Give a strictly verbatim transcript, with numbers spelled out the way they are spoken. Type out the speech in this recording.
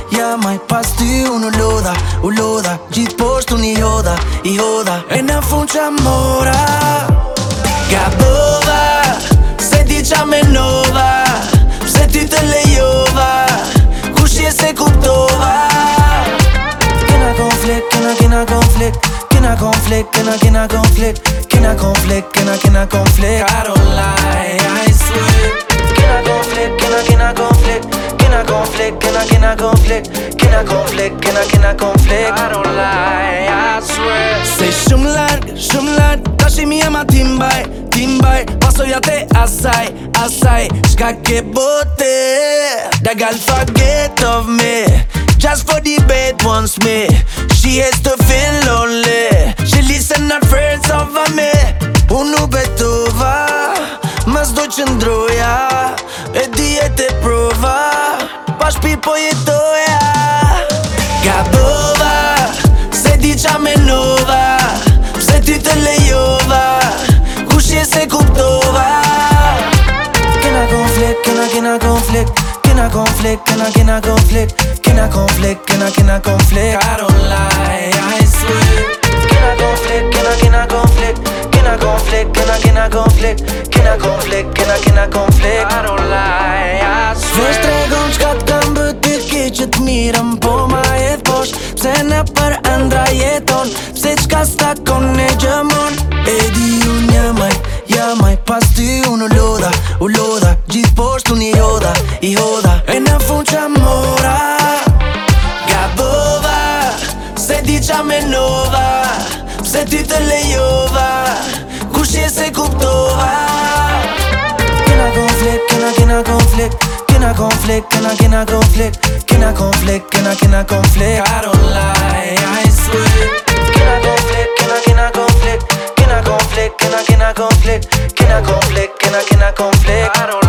ja maj pas ty unë u lodha, u lodha Gjithë poshtë unë i hodha, i hodha E në fund qa mora Gabova Se di qa menova Pse ty të lejova Kush je se kuptova Kena konflikt, kena kena konflikt Kena konflikt, kena kena konflikt Kena konflikt, kena kena konflikt I don't lie, I swear Kena konflikt, kena kena konflikt Kena konflikt, kena kena konflikt Kena konflikt, kena kena konflikt I don't lie, I swear Se shumë larg, shumë larg Tash i mi e ma timbaj, timbaj Pasojat e asaj, asaj Shka ke bote That girl forget of me Just for the bed wants me She has to feel lonely She listen her friends over me Unë betova Mas do qëndroja E dijet e prova Pa shpi po jetoja Gabova Se di qa menova Pse ty të lejova Kush je se kuptova Kena konflikt, kena kena konflikt Kena konflikt, kena kena konflikt Kena konflikt, kena kena konflikt I don't lie, I swear Kena konflikt, kena kena konflikt Kena konflikt, kena kena konflikt Kena konflikt, kena kena konflikt I don't lie, I swear Vesh tregon qka t'kam bëti ki që t'mirëm Po ma jet posh Pse në për ëndra jeton Pse qka s'takon e gjëmon E di unë jamaj, jamaj Pas ty unë u lodha, u lodha Gjithë poshtë unë i hodha, i hodha E në fund qa mora Gabova Se di qa menova Pse ty të lejova Kush je se kuptova Kena konflikt, kena kena konflikt Kena konflikt, kena kena konflikt Kena konflikt, kena kena konflikt I don't lie, I swear Kena konflikt, kena kena konflikt Kena konflikt, kena kena konflikt Kena konflikt, kena kena konflikt I don't